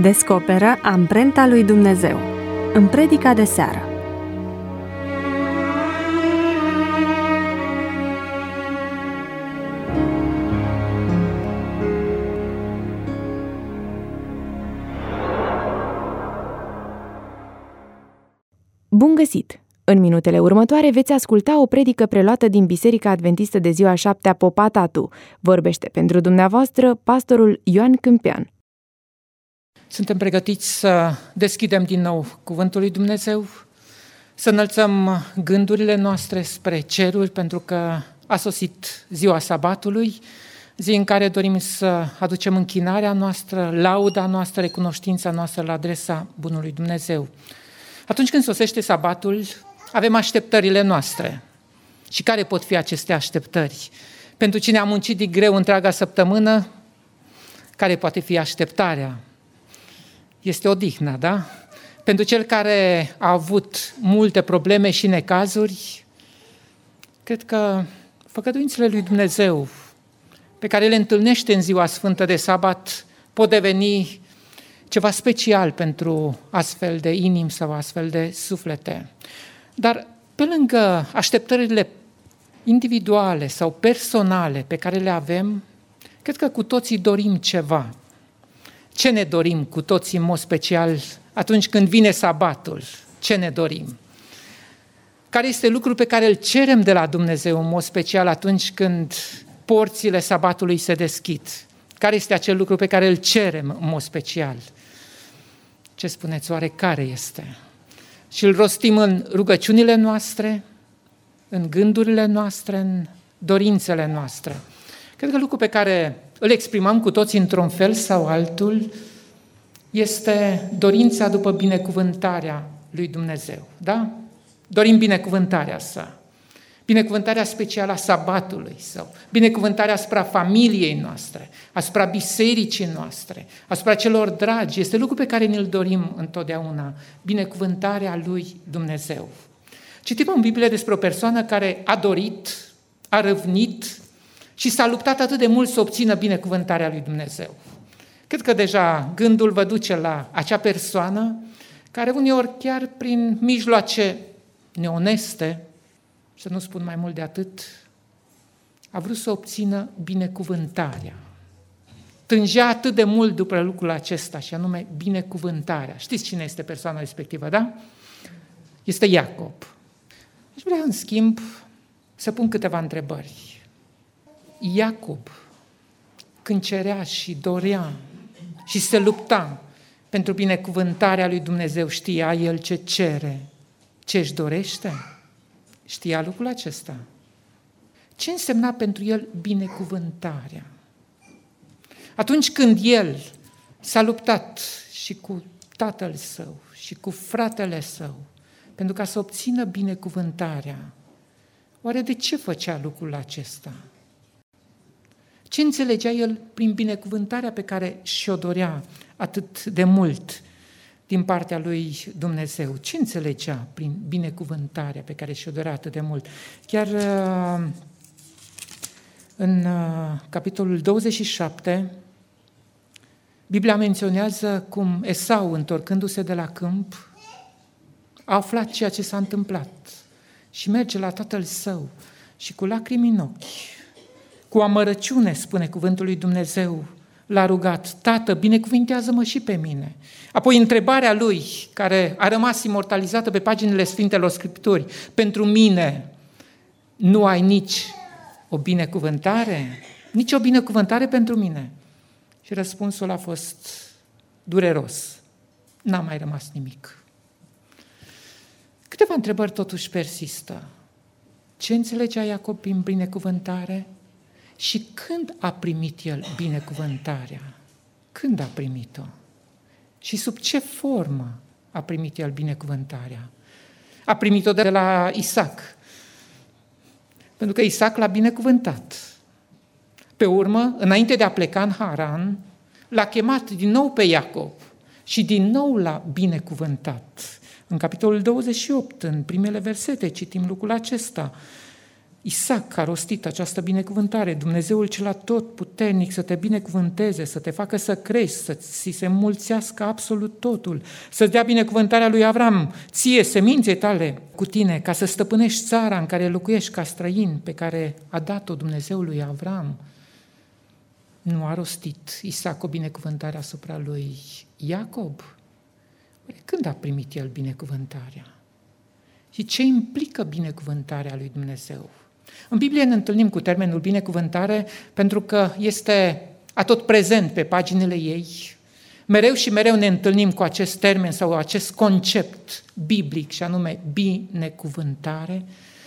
Descoperă amprenta lui Dumnezeu în predica de seară. Bun găsit! În minutele următoare veți asculta o predică preluată din Biserica Adventistă de ziua 7-a Popa Tatu. Vorbește pentru dumneavoastră pastorul Ioan Câmpean. Suntem pregătiți să deschidem din nou Cuvântul lui Dumnezeu, să înălțăm gândurile noastre spre ceruri, pentru că a sosit ziua sabatului, zi în care dorim să aducem închinarea noastră, lauda noastră, recunoștința noastră la adresa bunului Dumnezeu. Atunci când sosește sabatul, avem așteptările noastre. Și care pot fi aceste așteptări? Pentru cine a muncit din greu întreaga săptămână, care poate fi așteptarea? Este odihna, da? Pentru cel care a avut multe probleme și necazuri, cred că făgăduințele lui Dumnezeu, pe care le întâlnește în ziua sfântă de sabat, pot deveni ceva special pentru astfel de inimi sau astfel de suflete. Dar pe lângă așteptările individuale sau personale pe care le avem, cred că cu toții dorim ceva. Ce ne dorim cu toții în mod special atunci când vine sabatul? Ce ne dorim? Care este lucrul pe care îl cerem de la Dumnezeu în mod special atunci când porțile sabatului se deschid? Care este acel lucru pe care îl cerem în mod special? Ce spuneți, oare care este? Și îl rostim în rugăciunile noastre, în gândurile noastre, în dorințele noastre. Cred că lucrul pe care îl exprimăm cu toții într-un fel sau altul este dorința după binecuvântarea lui Dumnezeu. Da? Dorim binecuvântarea sa. Binecuvântarea specială a sabatului sau binecuvântarea asupra familiei noastre, asupra bisericii noastre, asupra celor dragi. Este lucru pe care ne-l dorim întotdeauna, binecuvântarea lui Dumnezeu. Citim în Biblie despre o persoană care a dorit, a râvnit și s-a luptat atât de mult să obțină binecuvântarea lui Dumnezeu. Cred că deja gândul vă duce la acea persoană care uneori chiar prin mijloace neoneste, să nu spun mai mult de atât, a vrut să obțină binecuvântarea. Tângea atât de mult după lucrul acesta, și anume binecuvântarea. Știți cine este persoana respectivă, da? Este Iacob. Aș vrea, în schimb, să pun câteva întrebări. Iacob, când cerea și dorea și se lupta pentru binecuvântarea lui Dumnezeu, știa el ce cere, ce își dorește? Știa lucrul acesta? Ce însemna pentru el binecuvântarea? Atunci când el s-a luptat și cu tatăl său și cu fratele său pentru ca să obțină binecuvântarea, oare de ce făcea lucrul acesta? Ce înțelegea el prin binecuvântarea pe care și-o dorea atât de mult din partea lui Dumnezeu? Ce înțelegea prin binecuvântarea pe care și-o dorea atât de mult? Chiar în capitolul 27, Biblia menționează cum Esau, întorcându-se de la câmp, a aflat ceea ce s-a întâmplat și merge la tatăl său și cu lacrimi în ochi, cu amărăciune, spune cuvântul lui Dumnezeu, l-a rugat: Tată, binecuvintează-mă și pe mine. Apoi întrebarea lui, care a rămas imortalizată pe paginile Sfintelor Scripturi: pentru mine nu ai nici o binecuvântare? Nici o binecuvântare pentru mine? Și răspunsul a fost dureros. N-a mai rămas nimic. Câteva întrebări totuși persistă. Ce înțelegea Iacob prin binecuvântare? Și când a primit el binecuvântarea? Când a primit-o? Și sub ce formă a primit el binecuvântarea? A primit-o de la Isaac, pentru că Isaac l-a binecuvântat. Pe urmă, înainte de a pleca în Haran, l-a chemat din nou pe Iacob și din nou l-a binecuvântat. În capitolul 28, în primele versete, citim lucrul acesta. Isaac a rostit această binecuvântare, Dumnezeul cel atotputernic să te binecuvânteze, să te facă să crești, să ți se înmulțească absolut totul, să-ți dea binecuvântarea lui Avram, ție, seminței tale, cu tine, ca să stăpânești țara în care locuiești ca străin, pe care a dat-o Dumnezeul lui Avram. Nu a rostit Isaac o binecuvântare asupra lui Iacob? Când a primit el binecuvântarea? Și ce implică binecuvântarea lui Dumnezeu? În Biblie ne întâlnim cu termenul binecuvântare pentru că este atot prezent pe paginile ei. Mereu și mereu ne întâlnim cu acest termen sau acest concept biblic și anume binecuvântare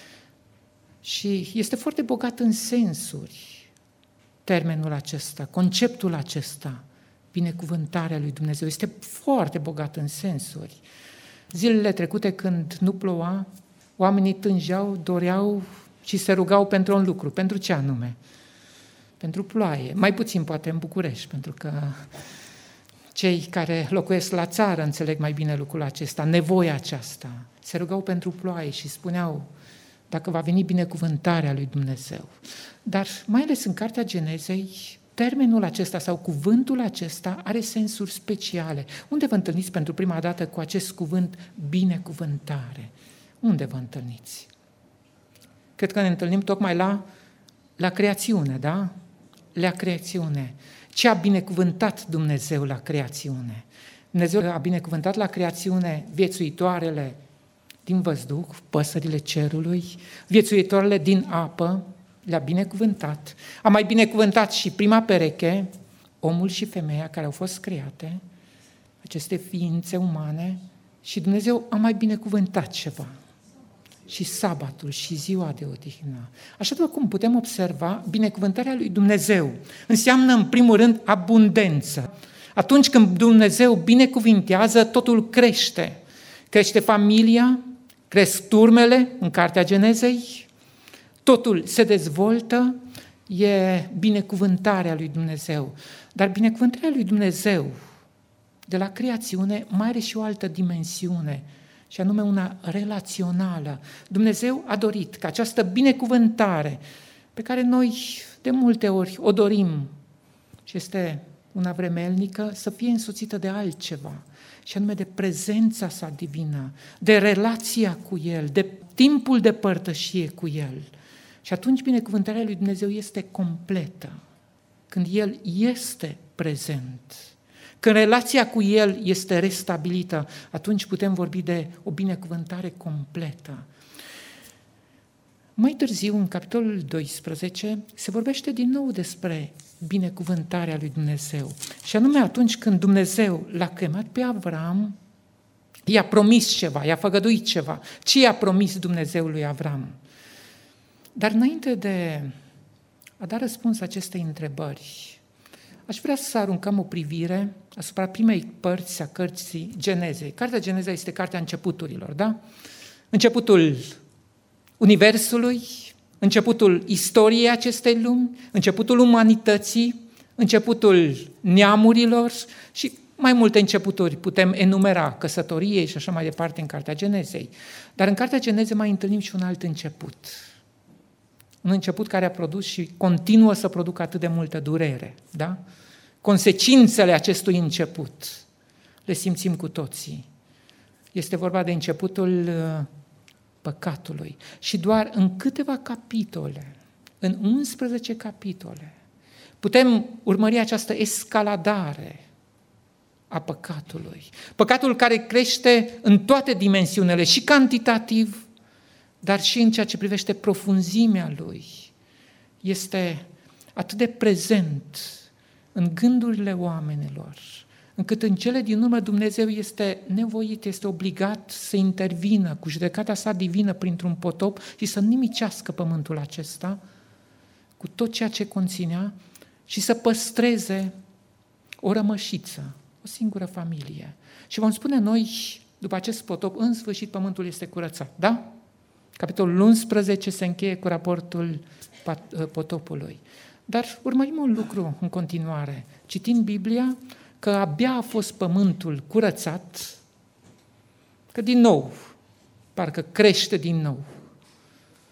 și este foarte bogat în sensuri termenul acesta, conceptul acesta, binecuvântarea lui Dumnezeu. Este foarte bogat în sensuri. Zilele trecute când nu ploua, oamenii tângeau, doreau și se rugau pentru un lucru. Pentru ce anume? Pentru ploaie. Mai puțin poate în București, pentru că cei care locuiesc la țară înțeleg mai bine lucrul acesta, nevoia aceasta. Se rugau pentru ploaie și spuneau dacă va veni binecuvântarea lui Dumnezeu. Dar mai ales în Cartea Genezei, termenul acesta sau cuvântul acesta are sensuri speciale. Unde vă întâlniți pentru prima dată cu acest cuvânt binecuvântare? Unde vă întâlniți? Cred că ne întâlnim tocmai la creațiune, da? La creațiune. Ce a binecuvântat Dumnezeu la creațiune? Dumnezeu a binecuvântat la creațiune viețuitoarele din văzduh, păsările cerului, viețuitoarele din apă, le-a binecuvântat. A mai binecuvântat și prima pereche, omul și femeia care au fost create, aceste ființe umane, și Dumnezeu a mai binecuvântat ceva. Și sabatul și ziua de odihnă. Așa după cum putem observa, binecuvântarea lui Dumnezeu înseamnă în primul rând abundență. Atunci când Dumnezeu binecuvintează, totul crește. Crește familia, cresc turmele în Cartea Genezei, totul se dezvoltă, e binecuvântarea lui Dumnezeu. Dar binecuvântarea lui Dumnezeu de la creațiune mai are și o altă dimensiune, și anume una relațională. Dumnezeu a dorit ca această binecuvântare pe care noi de multe ori o dorim și este una vremelnică, să fie însoțită de altceva, și anume de prezența sa divină, de relația cu El, de timpul de părtășie cu El. Și atunci binecuvântarea lui Dumnezeu este completă, când El este prezent. Când relația cu El este restabilită, atunci putem vorbi de o binecuvântare completă. Mai târziu, în capitolul 12, se vorbește din nou despre binecuvântarea lui Dumnezeu. Și anume atunci când Dumnezeu l-a chemat pe Avram, i-a promis ceva, i-a făgăduit ceva. Ce i-a promis Dumnezeu lui Avram? Dar înainte de a da răspuns acestei întrebări, aș vrea să aruncăm o privire asupra primei părți a cărții Genezei. Cartea Geneza este cartea începuturilor, da? Începutul Universului, începutul istoriei acestei lumi, începutul umanității, începutul neamurilor și mai multe începuturi putem enumera, căsătoriei și așa mai departe în Cartea Genezei. Dar în Cartea Genezei mai întâlnim și un alt început. Un început care a produs și continuă să producă atât de multă durere, da? Consecințele acestui început le simțim cu toții. Este vorba de începutul păcatului. Și doar în câteva capitole, în 11 capitole, putem urmări această escaladare a păcatului. Păcatul care crește în toate dimensiunile, și cantitativ, dar și în ceea ce privește profunzimea lui. Este atât de prezent în gândurile oamenilor, încât în cele din urmă Dumnezeu este nevoit, este obligat să intervină cu judecata sa divină printr-un potop și să nimicească pământul acesta cu tot ceea ce conținea și să păstreze o rămășiță, o singură familie. Și vom spune noi, după acest potop, în sfârșit pământul este curățat, da? Capitolul 11 se încheie cu raportul potopului. Dar urmărim un lucru în continuare. Citind Biblia, că abia a fost pământul curățat, că din nou, parcă crește din nou.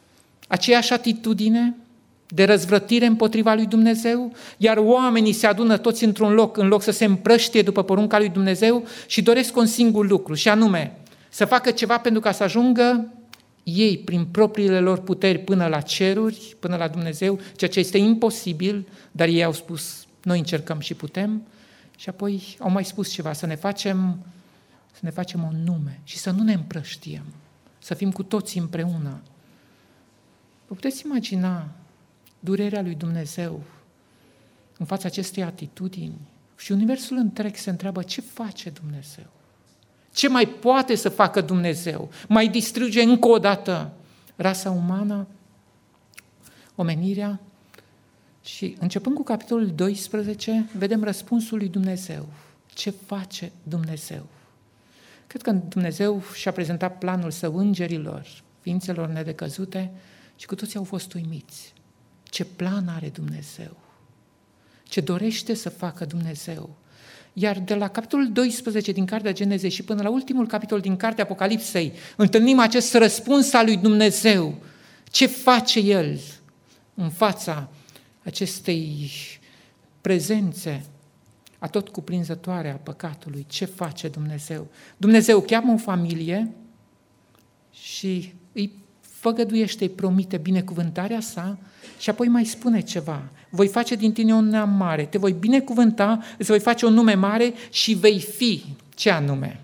aceeași atitudine de răzvrătire împotriva lui Dumnezeu, iar oamenii se adună toți într-un loc, în loc să se împrăștie după porunca lui Dumnezeu și doresc un singur lucru, și anume să facă ceva pentru ca să ajungă ei, prin propriile lor puteri, până la ceruri, până la Dumnezeu, ceea ce este imposibil, dar ei au spus, noi încercăm și putem, și apoi au mai spus ceva, să ne facem un nume și să nu ne împrăștiem, să fim cu toții împreună. Vă puteți imagina durerea lui Dumnezeu în fața acestei atitudini? Și universul întreg se întreabă, ce face Dumnezeu? Ce mai poate să facă Dumnezeu? Mai distruge încă o dată rasa umană, omenirea? Și începând cu capitolul 12, vedem răspunsul lui Dumnezeu. Ce face Dumnezeu? Cred că Dumnezeu și-a prezentat planul său îngerilor, ființelor nedecăzute, și cu toții au fost uimiți. Ce plan are Dumnezeu? Ce dorește să facă Dumnezeu? Iar de la capitolul 12 din Cartea Genezei și până la ultimul capitol din Cartea Apocalipsei, întâlnim acest răspuns al lui Dumnezeu. Ce face El în fața acestei prezențe atotcuprinzătoare a păcatului? Ce face Dumnezeu? Dumnezeu cheamă o familie și îi făgăduiește, îi promite binecuvântarea sa și apoi mai spune ceva. Voi face din tine un neam mare, te voi binecuvânta, îți voi face un nume mare și vei fi. Ce anume?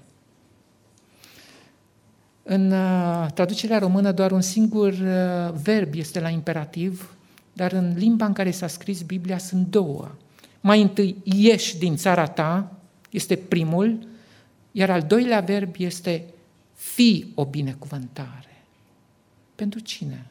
În traducerea română doar un singur verb este la imperativ, dar în limba în care s-a scris Biblia sunt două. Mai întâi, ieși din țara ta, este primul, iar al doilea verb este fii o binecuvântare. Pentru cine?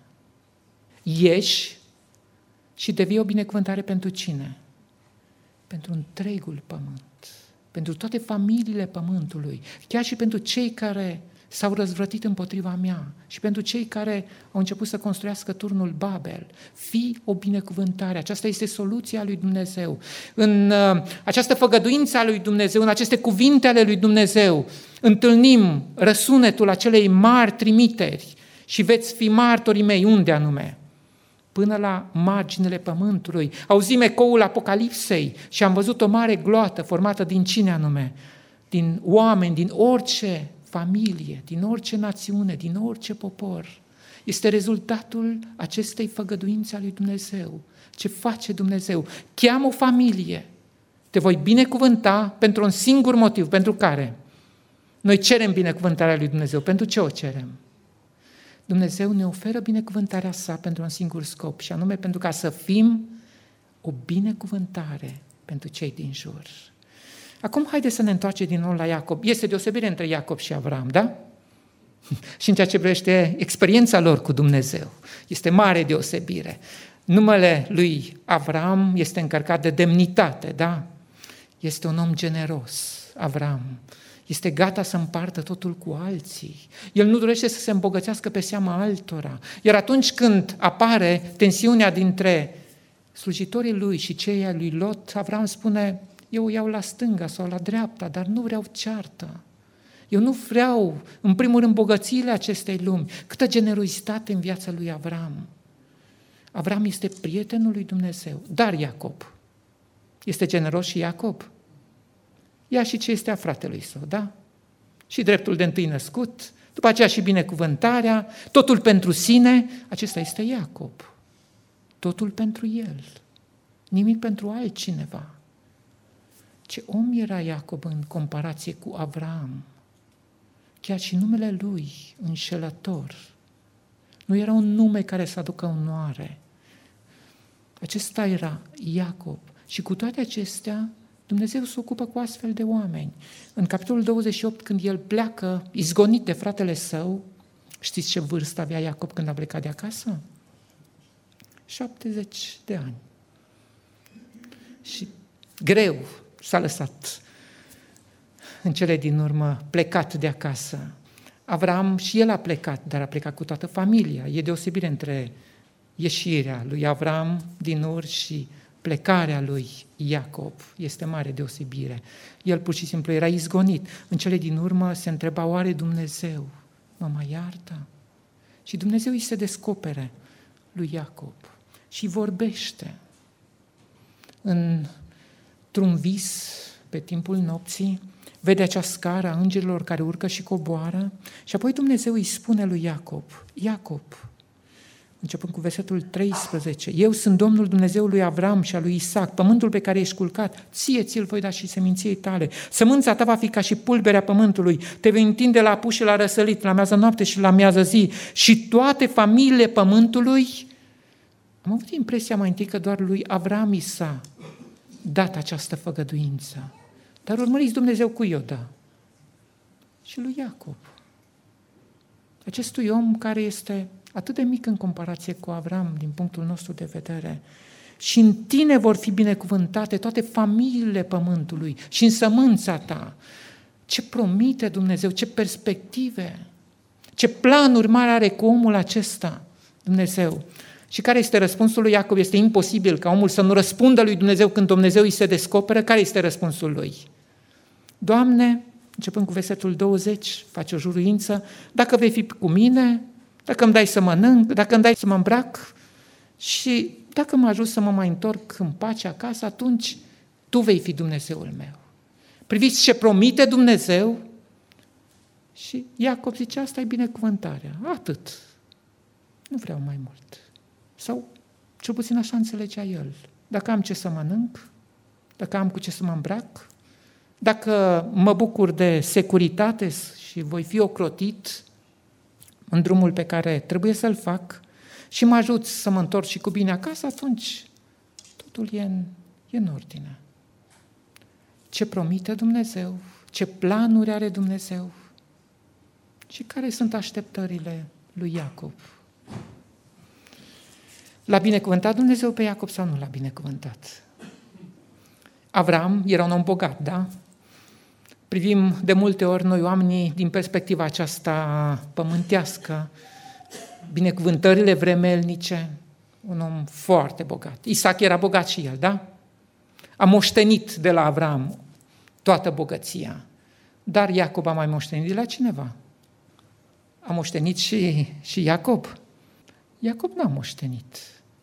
Ieși și devii o binecuvântare pentru cine? Pentru întregul pământ, pentru toate familiile pământului, chiar și pentru cei care s-au răzvrătit împotriva mea și pentru cei care au început să construiască turnul Babel. Fii o binecuvântare, aceasta este soluția lui Dumnezeu. În această făgăduință a lui Dumnezeu, în aceste cuvinte ale lui Dumnezeu, întâlnim răsunetul acelei mari trimiteri și veți fi martorii mei, unde anume? Până la marginile pământului. Auzim ecoul Apocalipsei și am văzut o mare gloată formată din cine anume? Din oameni, din orice familie, din orice națiune, din orice popor. Este rezultatul acestei făgăduințe a lui Dumnezeu. Ce face Dumnezeu? Cheamă o familie. Te voi binecuvânta pentru un singur motiv. Pentru care? Noi cerem binecuvântarea lui Dumnezeu. Pentru ce o cerem? Dumnezeu ne oferă binecuvântarea sa pentru un singur scop, și anume pentru ca să fim o binecuvântare pentru cei din jur. Acum haideți să ne întoarcem din nou la Iacob. Este deosebire între Iacob și Avram, da? Și în ceea ce privește experiența lor cu Dumnezeu. Este mare deosebire. Numele lui Avram este încărcat de demnitate, da? Este un om generos, Avram. Este gata să împartă totul cu alții. El nu dorește să se îmbogățească pe seama altora. Iar atunci când apare tensiunea dintre slujitorii lui și cei ai lui Lot, Avram spune, eu o iau la stânga sau la dreapta, dar nu vreau ceartă. Eu nu vreau, în primul rând, bogățiile acestei lumi. Câtă generozitate în viața lui Avram. Avram este prietenul lui Dumnezeu. Dar Iacob, este generos și Iacob? Ia și ce este a fratelui său, da? Și dreptul de întâi născut, după aceea și binecuvântarea, totul pentru sine, acesta este Iacob. Totul pentru el, nimic pentru altcineva. Ce om era Iacob în comparație cu Avram? Chiar și numele lui, înșelător, nu era un nume care să aducă onoare. Acesta era Iacob. Și cu toate acestea, Dumnezeu se ocupă cu astfel de oameni. În capitolul 28, când el pleacă, izgonit de fratele său, știți ce vârstă avea Iacob când a plecat de acasă? 70 de ani. Și greu s-a lăsat în cele din urmă plecat de acasă. Avram și el a plecat, dar a plecat cu toată familia. E deosebire între ieșirea lui Avram din Ur și plecarea lui Iacob. Este mare deosebire. El pur și simplu era izgonit. În cele din urmă se întreba, oare Dumnezeu mă mai iartă? Și Dumnezeu îi se descopere lui Iacob și vorbește într-un vis pe timpul nopții, vede acea scară a îngerilor care urcă și coboară și apoi Dumnezeu îi spune lui Iacob, Iacob, începând cu versetul 13, eu sunt Domnul Dumnezeul lui Avram și al lui Isaac, pământul pe care ești culcat, ție-ți-l voi da și seminției tale, sămânța ta va fi ca și pulberea pământului, te vei întinde la apus și la răsărit, la miază noapte și la miază zi și toate familiile pământului. Am avut impresia mai întâi că doar lui Avram i s-a dat această făgăduință, dar urmăriți Dumnezeu cui i-o dă? Și lui Iacob. Acestui om care este atât de mic în comparație cu Avram, din punctul nostru de vedere. Și în tine vor fi binecuvântate toate familiile pământului și în sămânța ta. Ce promite Dumnezeu, ce perspective, ce planuri mari are cu omul acesta Dumnezeu. Și care este răspunsul lui Iacob? Este imposibil ca omul să nu răspundă lui Dumnezeu când Dumnezeu îi se descoperă. Care este răspunsul lui? Doamne, începând cu versetul 20, face o juruință, dacă vei fi cu mine, dacă îmi dai să mănânc, dacă îmi dai să mă îmbrac și dacă mă ajut să mă mai întorc în pace acasă, atunci Tu vei fi Dumnezeul meu. Priviți ce promite Dumnezeu și Iacob zice, asta e binecuvântarea, atât, nu vreau mai mult. Sau cel puțin așa înțelegea el. Dacă am ce să mănânc, dacă am cu ce să mă îmbrac, dacă mă bucur de securitate și voi fi ocrotit în drumul pe care trebuie să-l fac și mă ajut să mă întorc și cu bine acasă, atunci totul e în ordine. Ce promite Dumnezeu, ce planuri are Dumnezeu și care sunt așteptările lui Iacob. L-a binecuvântat Dumnezeu pe Iacob sau nu l-a binecuvântat? Avram era un om bogat, da? Privim de multe ori noi oamenii din perspectiva aceasta pământească, binecuvântările vremelnice, un om foarte bogat. Isaac era bogat și el, da? A moștenit de la Avram toată bogăția, dar Iacob a mai moștenit de la cineva. A moștenit și Iacob. Iacob n-a moștenit.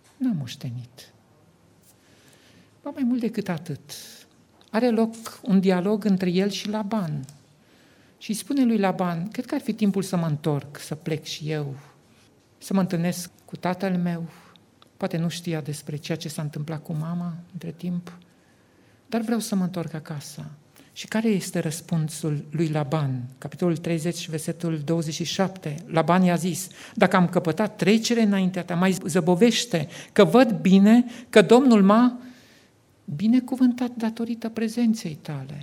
Ba mai mult decât atât. Are loc un dialog între el și Laban. Și îi spune lui Laban, cred că ar fi timpul să mă întorc, să plec și eu, să mă întâlnesc cu tatăl meu. Poate nu știa despre ceea ce s-a întâmplat cu mama între timp, dar vreau să mă întorc acasă. Și care este răspunsul lui Laban? Capitolul 30, versetul 27. Laban i-a zis, dacă am căpătat trecere înaintea ta, mai zăbovește, că văd bine că Domnul m-a binecuvântat datorită prezenței tale.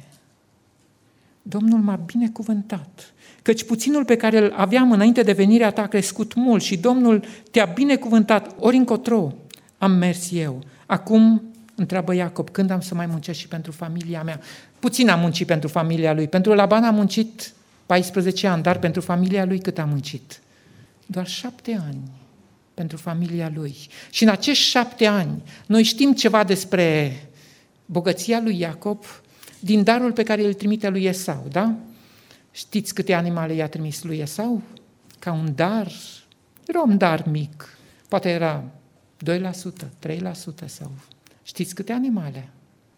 Domnul m-a binecuvântat, căci puținul pe care îl aveam înainte de venirea ta a crescut mult și Domnul te-a binecuvântat, ori încotro am mers eu. Acum, întreabă Iacob, când am să mai muncesc și pentru familia mea? Puțin am muncit pentru familia lui. Pentru Laban a muncit 14 ani, dar pentru familia lui cât a muncit? Doar 7 ani pentru familia lui. Și în acești 7 ani noi știm ceva despre bogăția lui Iacob din darul pe care îl trimite lui Esau, da? Știți câte animale i-a trimis lui Esau? Ca un dar. Era un dar mic. Poate era 2%, 3% sau... Știți câte animale?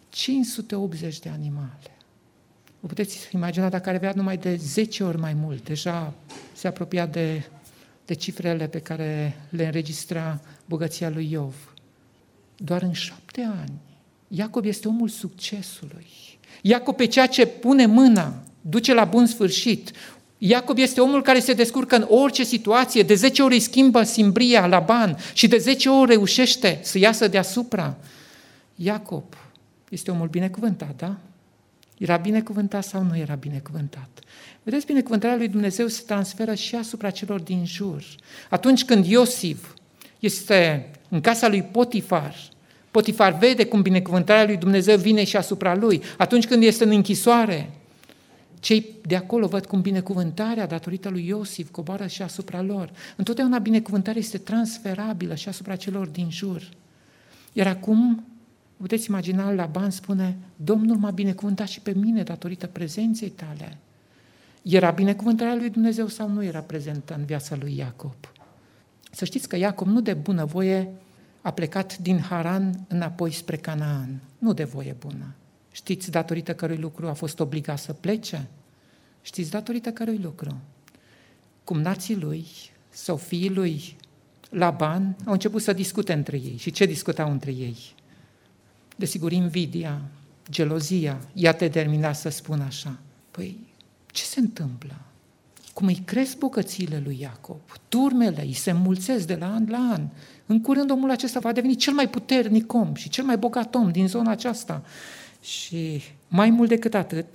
580 de animale. Vă puteți imagina dacă ar avea numai de 10 ori mai mult. Deja se apropia de cifrele pe care le înregistra bogăția lui Iov. Doar în 7 ani. Iacob este omul succesului. Iacob pe ceea ce pune mâna duce la bun sfârșit. Iacob este omul care se descurcă în orice situație. De 10 ori îi schimbă simbria Laban și de 10 ori reușește să iasă deasupra. Iacob este omul binecuvântat, da? Era binecuvântat sau nu era binecuvântat? Vedeți, binecuvântarea lui Dumnezeu se transferă și asupra celor din jur. Atunci când Iosif este în casa lui Potifar, Potifar vede cum binecuvântarea lui Dumnezeu vine și asupra lui. Atunci când este în închisoare, cei de acolo văd cum binecuvântarea datorită lui Iosif coboară și asupra lor. Întotdeauna binecuvântarea este transferabilă și asupra celor din jur. Iar acum, puteți imagina, Laban spune, Domnul m-a binecuvântat și pe mine datorită prezenței tale. Era binecuvântarea lui Dumnezeu sau nu era prezentă în viața lui Iacob? Să știți că Iacob nu de bunăvoie a plecat din Haran înapoi spre Canaan. Nu de voie bună. Știți datorită cărui lucru a fost obligat să plece? Știți datorită cărui lucru? Cumnații lui sau fiii lui Laban au început să discute între ei. Și ce discutau între ei? Desigur, invidia, gelozia i-a determinat să spun așa. Păi, ce se întâmplă? Cum îi cresc bucățiile lui Iacob, turmele îi se înmulțesc de la an la an. În curând omul acesta va deveni cel mai puternic om și cel mai bogat om din zona aceasta. Și mai mult decât atât,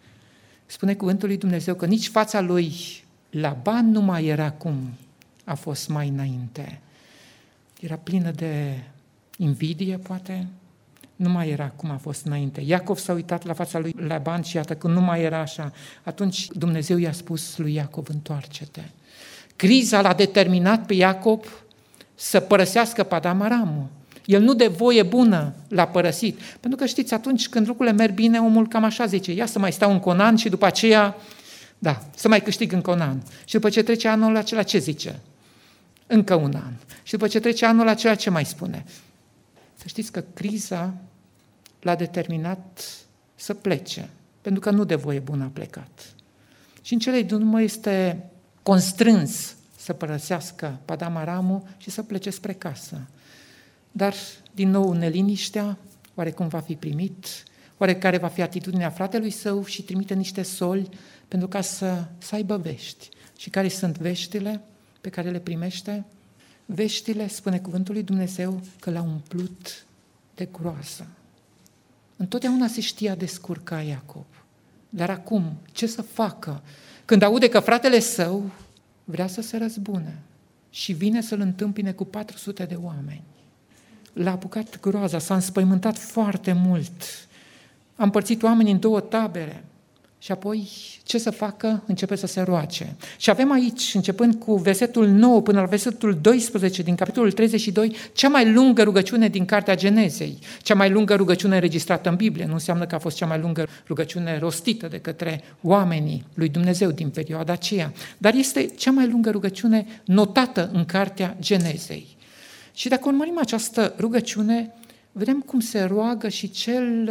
spune cuvântul lui Dumnezeu că nici fața lui Laban nu mai era cum a fost mai înainte. Era plină de invidie, poate, nu mai era cum a fost înainte. Iacov s-a uitat la fața lui Laban și iată că nu mai era așa. Atunci Dumnezeu i-a spus lui Iacov, întoarce-te. Criza l-a determinat pe Iacov să părăsească Padam Aramul. El nu de voie bună l-a părăsit. Pentru că știți, atunci când lucrurile merg bine, omul cam așa zice, ia să mai stau încă un an și după aceea, să mai câștig încă un an. Și după ce trece anul acela, ce zice? Încă un an. Și după ce trece anul acela, ce mai spune? Să știți că criza l-a determinat să plece, pentru că nu de voie bună a plecat. Și în cele din urmă este constrâns să părăsească Padam Aramul și să plece spre casă. Dar, din nou, neliniștea, oarecum va fi primit, oarecare va fi atitudinea fratelui său și trimite niște soli pentru ca să aibă vești. Și care sunt veștile pe care le primește? Veștile, spune cuvântul lui Dumnezeu, că l-au umplut de groază. Întotdeauna se știa descurca Iacob. Dar acum, ce să facă? Când aude că fratele său vrea să se răzbune și vine să-l întâmpine cu 400 de oameni. L-a apucat groaza, s-a înspăimântat foarte mult. A împărțit oamenii în 2 tabere. Și apoi, ce să facă? Începe să se roage. Și avem aici, începând cu versetul 9 până la versetul 12 din capitolul 32, cea mai lungă rugăciune din Cartea Genezei, cea mai lungă rugăciune înregistrată în Biblie. Nu înseamnă că a fost cea mai lungă rugăciune rostită de către oamenii lui Dumnezeu din perioada aceea, dar este cea mai lungă rugăciune notată în Cartea Genezei. Și dacă urmărim această rugăciune, vedem cum se roagă și ce îl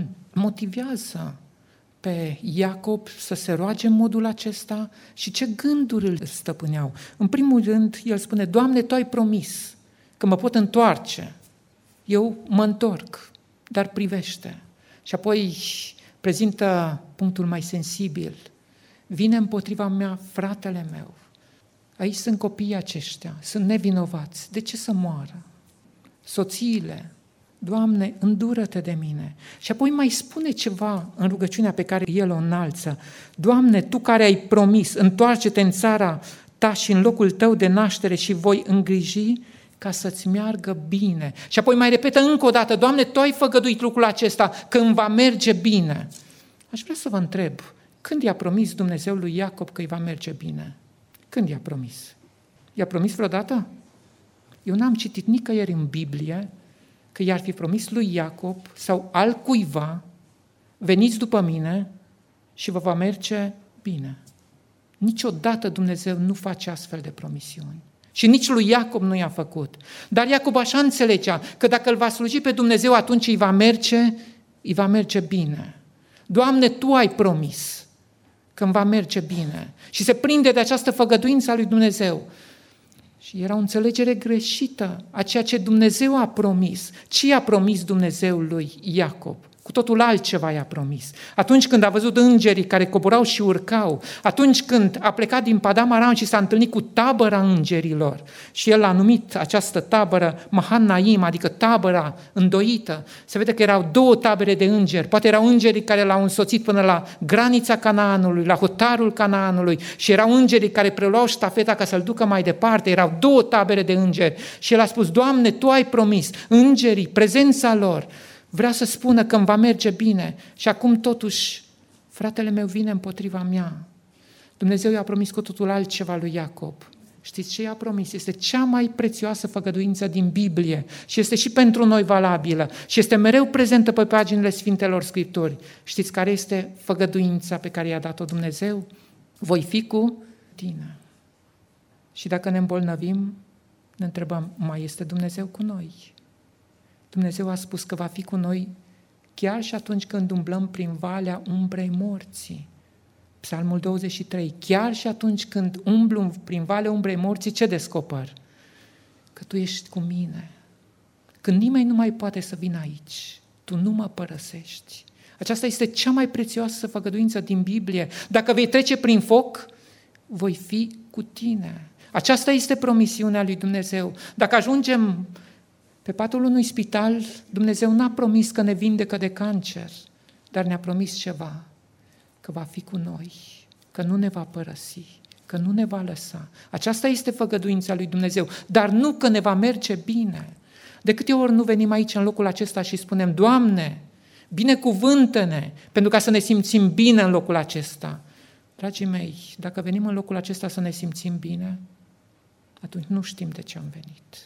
motivează pe Iacob să se roage în modul acesta și ce gânduri îl stăpâneau. În primul rând, el spune, Doamne, Tu ai promis că mă pot întoarce. Eu mă întorc, dar privește. Și apoi prezintă punctul mai sensibil. Vine împotriva mea fratele meu. Aici sunt copiii aceștia, sunt nevinovați. De ce să moară? Soțiile, Doamne, îndură-te de mine. Și apoi mai spune ceva în rugăciunea pe care el o înalță. Doamne, Tu care ai promis, întoarce-te în țara Ta și în locul Tău de naștere și voi îngriji ca să-ți meargă bine. Și apoi mai repetă încă o dată, Doamne, Tu ai făgăduit lucrul acesta, că îmi va merge bine. Aș vrea să vă întreb, când i-a promis Dumnezeu lui Iacob că îi va merge bine? Când i-a promis? I-a promis vreodată? Eu n-am citit nicăieri în Biblie că i-ar fi promis lui Iacob sau altcuiva, veniți după mine și vă va merge bine. Niciodată Dumnezeu nu face astfel de promisiuni. Și nici lui Iacob nu i-a făcut. Dar Iacob așa înțelegea că dacă îl va sluji pe Dumnezeu, atunci îi va merge bine. Doamne, Tu ai promis că îmi va merge bine. Și se prinde de această făgăduință a lui Dumnezeu. Și era o înțelegere greșită a ceea ce Dumnezeu a promis. Ce i-a promis Dumnezeu lui Iacob? Cu totul altceva i-a promis. Atunci când a văzut îngerii care coborau și urcau, atunci când a plecat din Padam Aram și s-a întâlnit cu tabăra îngerilor și el a numit această tabără Mahanaim, adică tabăra îndoită, se vede că erau 2 tabere de îngeri, poate erau îngerii care l-au însoțit până la granița Canaanului, la hotarul Canaanului și erau îngerii care preluau ștafeta ca să-l ducă mai departe, erau 2 tabere de îngeri și el a spus, Doamne, Tu ai promis, îngerii, prezența lor, vrea să spună că îmi va merge bine și acum totuși fratele meu vine împotriva mea. Dumnezeu i-a promis cu totul altceva lui Iacob. Știți ce i-a promis? Este cea mai prețioasă făgăduință din Biblie și este și pentru noi valabilă și este mereu prezentă pe paginile Sfintelor Scripturi. Știți care este făgăduința pe care i-a dat-o Dumnezeu? Voi fi cu tine. Și dacă ne îmbolnăvim, Ne întrebăm, mai este Dumnezeu cu noi? Dumnezeu a spus că va fi cu noi chiar și atunci când umblăm prin valea umbrei morții. Psalmul 23. Chiar și atunci când umblu prin valea umbrei morții, ce descoper? Că Tu ești cu mine. Când nimeni nu mai poate să vină aici, Tu nu mă părăsești. Aceasta este cea mai prețioasă făgăduință din Biblie. Dacă vei trece prin foc, voi fi cu tine. Aceasta este promisiunea lui Dumnezeu. Dacă ajungem pe patul unui spital, Dumnezeu n-a promis că ne vindecă de cancer, dar ne-a promis ceva, că va fi cu noi, că nu ne va părăsi, că nu ne va lăsa. Aceasta este făgăduința lui Dumnezeu, dar nu că ne va merge bine. De câte ori nu venim aici în locul acesta și spunem, Doamne, binecuvântă-ne, pentru ca să ne simțim bine în locul acesta. Dragii mei, dacă venim în locul acesta să ne simțim bine, atunci nu știm de ce am venit.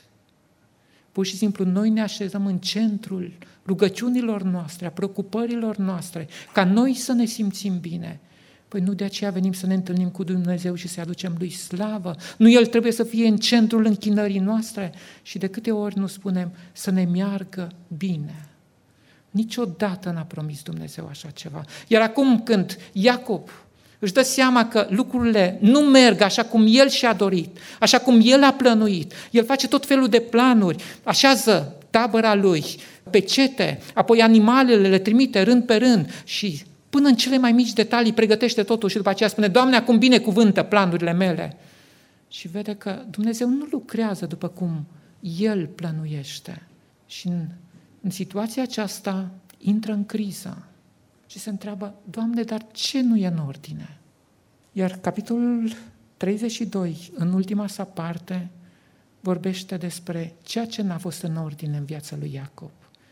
Pur și simplu noi ne așezăm în centrul rugăciunilor noastre, a preocupărilor noastre, ca noi să ne simțim bine. Păi nu de aceea venim să ne întâlnim cu Dumnezeu și să-i aducem Lui slavă. Nu El trebuie să fie în centrul închinării noastre. Și de câte ori nu spunem să ne meargă bine. Niciodată n-a promis Dumnezeu așa ceva. Iar acum când Iacob își dă seama că lucrurile nu merg așa cum el și-a dorit, așa cum el a plănuit, el face tot felul de planuri, așează tabăra lui, pecete, apoi animalele le trimite rând pe rând și până în cele mai mici detalii pregătește totul și după aceea spune, Doamne, acum binecuvântă planurile mele. Și vede că Dumnezeu nu lucrează după cum el plănuiește. Și în situația aceasta intră în criză. Și se întreabă, Doamne, dar ce nu e în ordine? Iar capitolul 32, în ultima sa parte, vorbește despre ceea ce n-a fost în ordine în viața lui Iacob.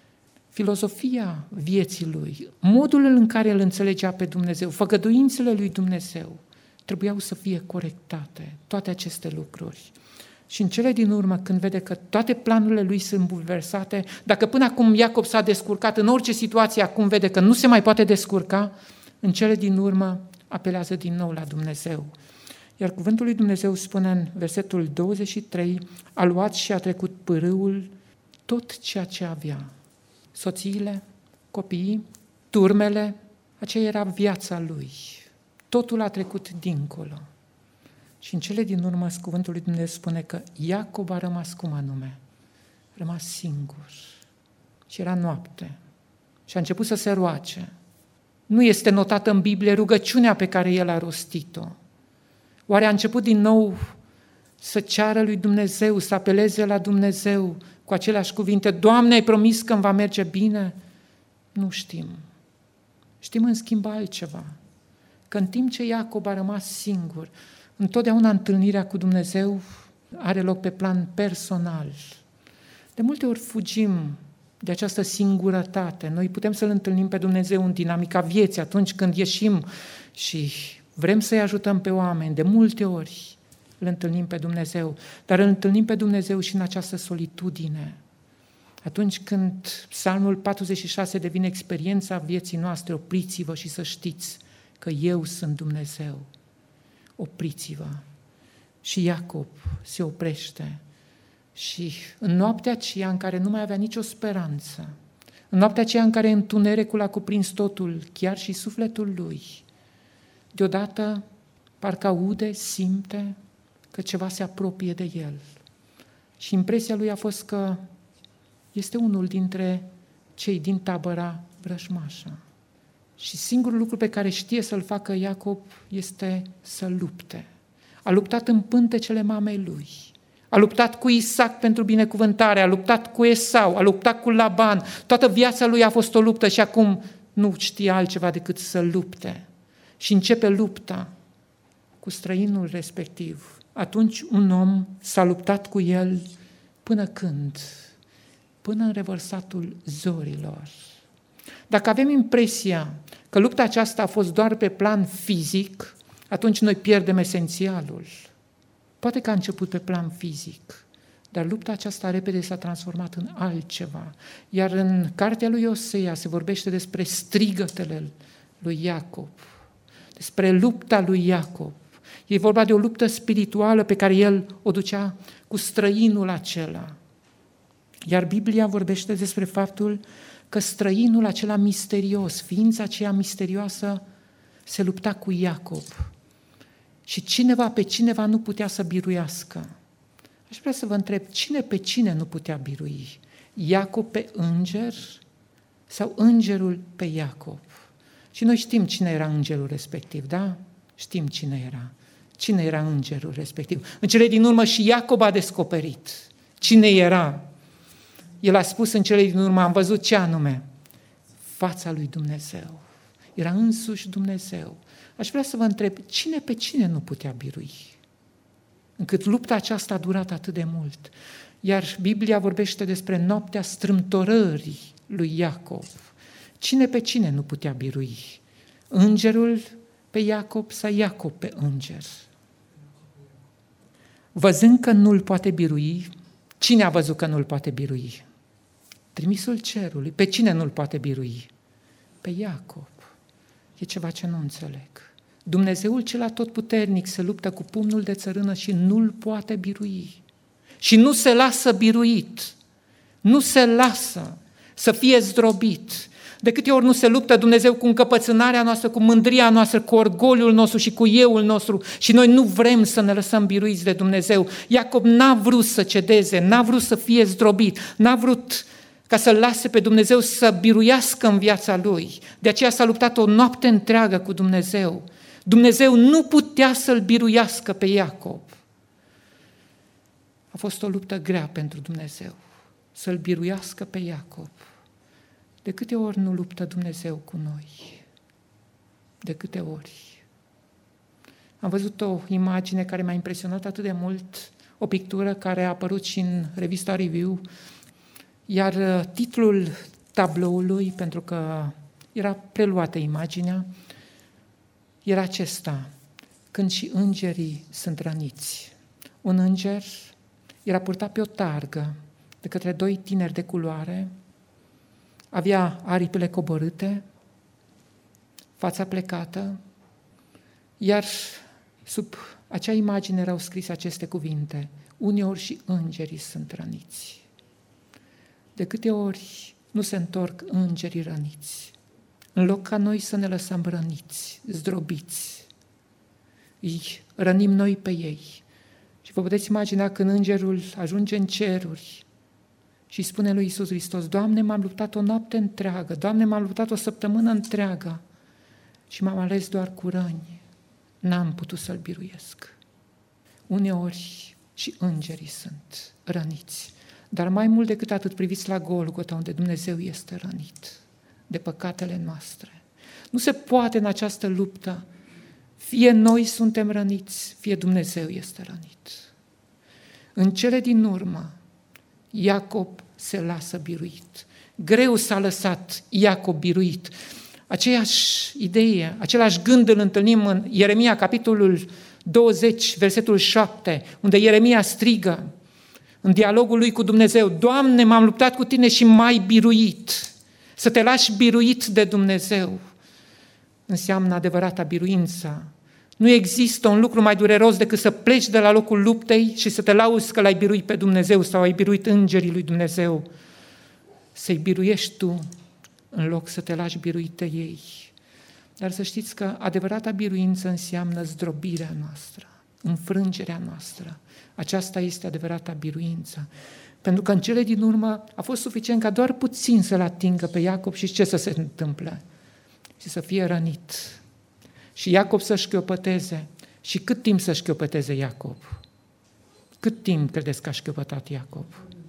Filozofia vieții lui, modul în care îl înțelegea pe Dumnezeu, făgăduințele lui Dumnezeu, trebuiau să fie corectate, toate aceste lucruri. Și în cele din urmă, când vede că toate planurile lui sunt bulversate, dacă până acum Iacob s-a descurcat în orice situație, acum vede că nu se mai poate descurca, în cele din urmă apelează din nou la Dumnezeu. Iar cuvântul lui Dumnezeu spune în versetul 23, a luat și a trecut pârâul tot ceea ce avea. Soțiile, copiii, turmele, aceea era viața lui. Totul a trecut dincolo. Și în cele din urmă, cuvântul lui Dumnezeu spune că Iacob a rămas cum anume? A rămas singur. Și era noapte. Și a început să se roage. Nu este notată în Biblie rugăciunea pe care el a rostit-o. Oare a început din nou să ceară lui Dumnezeu, să apeleze la Dumnezeu cu aceleași cuvinte, Doamne, ai promis că îmi va merge bine? Nu știm. Știm în schimb altceva. Că în timp ce Iacob a rămas singur, întotdeauna întâlnirea cu Dumnezeu are loc pe plan personal. De multe ori fugim de această singurătate. Noi putem să-L întâlnim pe Dumnezeu în dinamica vieții, atunci când ieșim și vrem să-i ajutăm pe oameni. De multe ori îl întâlnim pe Dumnezeu, dar îl întâlnim pe Dumnezeu și în această solitudine. Atunci când Psalmul 46 devine experiența vieții noastre, opriți-vă și să știți că eu sunt Dumnezeu. Opriți-vă. Și Iacob se oprește și în noaptea aceea în care nu mai avea nicio speranță, în noaptea aceea în care întunericul a cuprins totul, chiar și sufletul lui, deodată parcă aude, simte că ceva se apropie de el. Și impresia lui a fost că este unul dintre cei din tabăra vrăjmașă. Și singurul lucru pe care știe să-l facă Iacob este să lupte. A luptat în pântecele mamei lui. A luptat cu Isaac pentru binecuvântare, a luptat cu Esau, a luptat cu Laban. Toată viața lui a fost o luptă și acum nu știe altceva decât să lupte. Și începe lupta cu străinul respectiv. Atunci un om s-a luptat cu el până când? Până în revărsatul zorilor. Dacă avem impresia că lupta aceasta a fost doar pe plan fizic, atunci noi pierdem esențialul. Poate că a început pe plan fizic, dar lupta aceasta repede s-a transformat în altceva. Iar în cartea lui Osea se vorbește despre strigătele lui Iacob, despre lupta lui Iacob. E vorba de o luptă spirituală pe care el o ducea cu străinul acela. Iar Biblia vorbește despre faptul că străinul acela misterios, ființa aceea misterioasă, se lupta cu Iacob. Și cineva pe cineva nu putea să biruiască. Aș vrea să vă întreb, cine pe cine nu putea birui? Iacob pe înger sau îngerul pe Iacob? Și noi știm cine era îngerul respectiv, da? Știm cine era. Cine era îngerul respectiv? În cele din urmă și Iacob a descoperit cine era. El a spus în cele din urmă, am văzut ce anume? Fața lui Dumnezeu. Era însuși Dumnezeu. Aș vrea să vă întreb, cine pe cine nu putea birui? Încât lupta aceasta a durat atât de mult. Iar Biblia vorbește despre noaptea strâmtorării lui Iacob. Cine pe cine nu putea birui? Îngerul pe Iacob sau Iacob pe înger? Văzând că nu-l poate birui, cine a văzut că nu-l poate birui? Trimisul cerului. Pe cine nu-l poate birui? Pe Iacob. E ceva ce nu înțeleg. Dumnezeul cel atotputernic se luptă cu pumnul de țărână și nu-l poate birui. Și nu se lasă biruit. Nu se lasă să fie zdrobit. De câte ori nu se luptă Dumnezeu cu încăpățânarea noastră, cu mândria noastră, cu orgoliul nostru și cu euul nostru și noi nu vrem să ne lăsăm biruiți de Dumnezeu. Iacob n-a vrut să cedeze, n-a vrut să fie zdrobit, n-a vrut ca să-L lase pe Dumnezeu să biruiască în viața lui. De aceea s-a luptat o noapte întreagă cu Dumnezeu. Dumnezeu nu putea să-l biruiască pe Iacob. A fost o luptă grea pentru Dumnezeu, să-l biruiască pe Iacob. De câte ori nu luptă Dumnezeu cu noi? De câte ori? Am văzut o imagine care m-a impresionat atât de mult, o pictură care a apărut și în revista Review, iar titlul tabloului, pentru că era preluată imaginea, era acesta: Când și îngerii sunt răniți. Un înger era purtat pe o targă de către doi tineri de culoare, avea aripile coborâte, fața plecată, iar sub acea imagine erau scrise aceste cuvinte: uneori și îngerii sunt răniți. De câte ori nu se întorc îngerii răniți? În loc ca noi să ne lăsăm răniți, zdrobiți, îi rănim noi pe ei. Și vă puteți imagina când îngerul ajunge în ceruri și spune lui Iisus Hristos: Doamne, m-am luptat o noapte întreagă, Doamne, m-am luptat o săptămână întreagă și m-am ales doar cu răni. N-am putut să-l biruiesc. Uneori și îngerii sunt răniți. Dar mai mult decât atât, priviți la Golgota, unde Dumnezeu este rănit de păcatele noastre. Nu se poate în această luptă, fie noi suntem răniți, fie Dumnezeu este rănit. În cele din urmă, Iacob se lasă biruit. Greu s-a lăsat Iacob biruit. Aceeași idee, același gând îl întâlnim în Ieremia, capitolul 20, versetul 7, unde Ieremia strigă în dialogul lui cu Dumnezeu: Doamne, m-am luptat cu tine și m-ai biruit. Să te lași biruit de Dumnezeu înseamnă adevărata biruință. Nu există un lucru mai dureros decât să pleci de la locul luptei și să te lauzi că l-ai biruit pe Dumnezeu sau ai biruit îngerii lui Dumnezeu. Să-i biruiești tu în loc să te lași biruit de ei. Dar să știți că adevărata biruință înseamnă zdrobirea noastră, înfrângerea noastră. Aceasta este adevărata biruință. Pentru că în cele din urmă a fost suficient ca doar puțin să-l atingă pe Iacob și ce să se întâmple? Și să fie rănit. Și Iacob să șchiopăteze. Și cât timp să șchiopăteze Iacob? Cât timp credeți că a șchiopătat Iacob?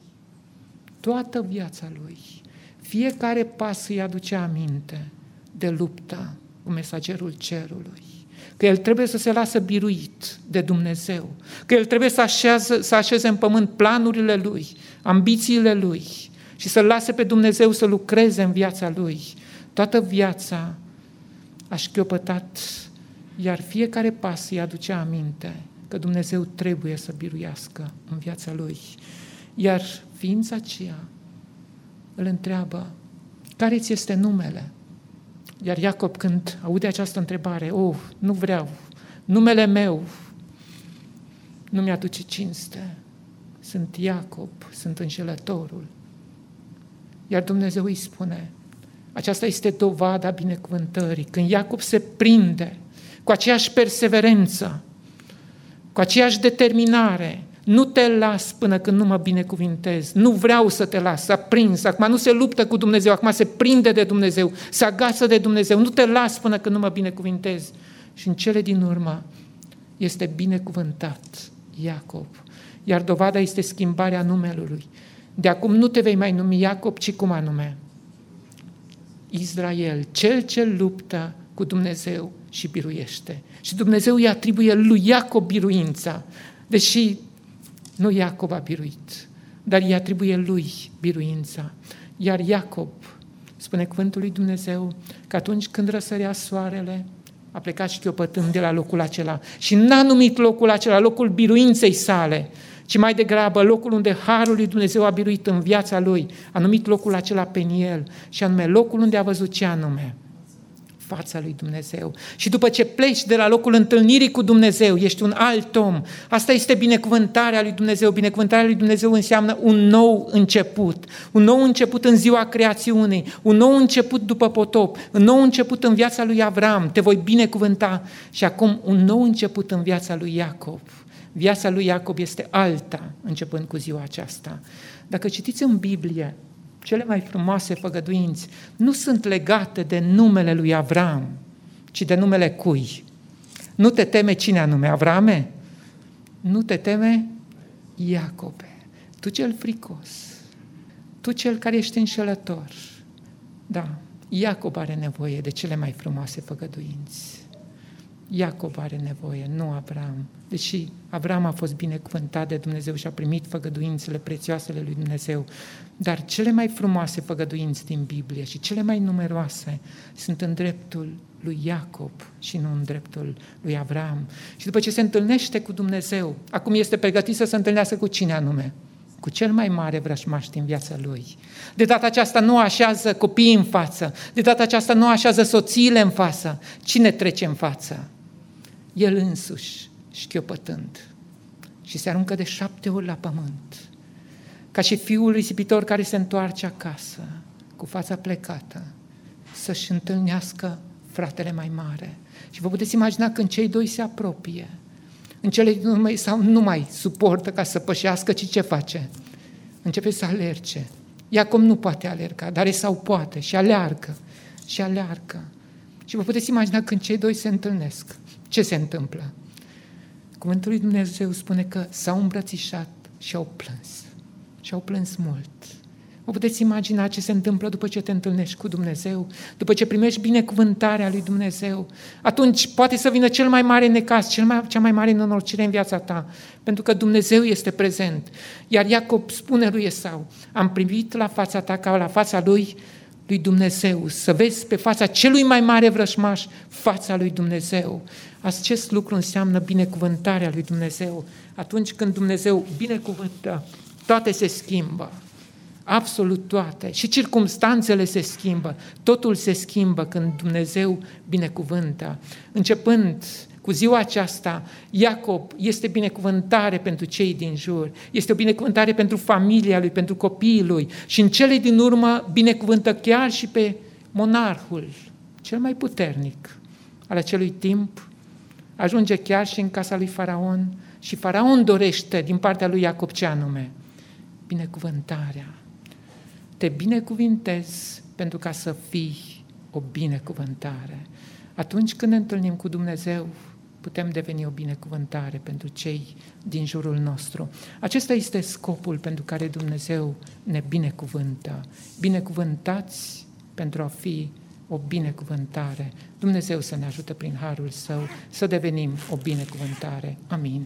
Toată viața lui. Fiecare pas îi aduce aminte de lupta cu mesagerul cerului. Că el trebuie să se lasă biruit de Dumnezeu. Că el trebuie să așeze în pământ planurile lui, ambițiile lui și să-l lase pe Dumnezeu să lucreze în viața lui. Toată viața a șchiopătat, iar fiecare pas îi aducea aminte că Dumnezeu trebuie să biruiască în viața lui. Iar ființa aceea îl întreabă: care ți este numele? Iar Iacob, când aude această întrebare: nu vreau, numele meu nu mi-aduce cinste. sunt Iacob, sunt înșelătorul. Iar Dumnezeu îi spune, aceasta este dovada binecuvântării, când Iacob se prinde cu aceeași perseverență, cu aceeași determinare, nu te las până când nu mă binecuvintez, nu vreau să te las, s-a prins, acum nu se luptă cu Dumnezeu, acum se prinde de Dumnezeu, se agață de Dumnezeu, nu te las până când nu mă binecuvintez. Și în cele din urmă este binecuvântat Iacob, iar dovada este schimbarea numelui. De acum nu te vei mai numi Iacob, ci cum anume? Israel, cel ce luptă cu Dumnezeu și biruiește. Și Dumnezeu îi atribuie lui Iacob biruința, deși nu Iacob a biruit, dar îi atribuie lui biruința. Iar Iacob, spune cuvântul lui Dumnezeu, că atunci când răsărea soarele, a plecat șchiopătând de la locul acela și n-a numit locul acela locul biruinței sale, ci mai degrabă locul unde harul lui Dumnezeu a biruit în viața lui, a numit locul acela Peniel, și anume locul unde a văzut ce anume? Fața lui Dumnezeu. Și după ce pleci de la locul întâlnirii cu Dumnezeu, ești un alt om. Asta este binecuvântarea lui Dumnezeu. Binecuvântarea lui Dumnezeu înseamnă un nou început. Un nou început în ziua creațiunii, un nou început după potop, un nou început în viața lui Avram. Te voi binecuvânta. Și acum un nou început în viața lui Iacob. Viața lui Iacob este alta, începând cu ziua aceasta. Dacă citiți în Biblie, cele mai frumoase făgăduinți nu sunt legate de numele lui Avram, ci de numele cui? Nu te teme cine anume? Avrame? Nu te teme Iacobe. Tu cel fricos, tu cel care ești înșelător. Da, Iacob are nevoie de cele mai frumoase făgăduinți. Iacob are nevoie, nu Avram. Deși Avram a fost binecuvântat de Dumnezeu și a primit făgăduințele prețioasele lui Dumnezeu, dar cele mai frumoase făgăduinți din Biblie și cele mai numeroase sunt în dreptul lui Iacob și nu în dreptul lui Avram. Și după ce se întâlnește cu Dumnezeu, acum este pregătit să se întâlnească cu cine anume? Cu cel mai mare vrăjmaș din viața lui. De data aceasta nu așează copiii în față, de data aceasta nu așează soțiile în față. Cine trece în față? El însuși, șchiopătând, și se aruncă de 7 ori la pământ, ca și fiul risipitor care se întoarce acasă, cu fața plecată, să-și întâlnească fratele mai mare. Și vă puteți imagina când cei doi se apropie, în cele din urmă sau nu mai suportă ca să pășească, ci ce face? Începe să alerge. Iacob nu poate alerga, dar Esau poate și aleargă și aleargă. Și vă puteți imagina când cei doi se întâlnesc, ce se întâmplă? Cuvântul lui Dumnezeu spune că s-au îmbrățișat și au plâns. Și au plâns mult. Vă puteți imagina ce se întâmplă după ce te întâlnești cu Dumnezeu, după ce primești binecuvântarea lui Dumnezeu. Atunci poate să vină cel mai mare necaz, cea mai mare nenorocire în viața ta, pentru că Dumnezeu este prezent. Iar Iacob spune lui Esau, am privit la fața ta ca la fața lui Dumnezeu, să vezi pe fața celui mai mare vrăjmaș fața lui Dumnezeu. Acest lucru înseamnă binecuvântarea lui Dumnezeu. Atunci când Dumnezeu binecuvântă, toate se schimbă. Absolut toate. Și circumstanțele se schimbă. Totul se schimbă când Dumnezeu binecuvântă. Începând cu ziua aceasta, Iacob este binecuvântare pentru cei din jur. Este o binecuvântare pentru familia lui, pentru copiii lui. Și în cele din urmă binecuvântă chiar și pe monarhul cel mai puternic al acelui timp. Ajunge chiar și în casa lui Faraon și Faraon dorește din partea lui Iacob ce anume? Binecuvântarea. Te binecuvintez pentru ca să fii o binecuvântare. Atunci când ne întâlnim cu Dumnezeu, putem deveni o binecuvântare pentru cei din jurul nostru. Acesta este scopul pentru care Dumnezeu ne binecuvântă. Binecuvântați pentru a fi o binecuvântare. Dumnezeu să ne ajute prin harul Său să devenim o binecuvântare. Amin.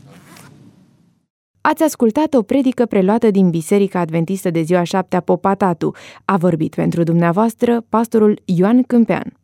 Ați ascultat o predică preluată din Biserica Adventistă de ziua 7-a Popa Tatu. A vorbit pentru dumneavoastră pastorul Ioan Câmpean.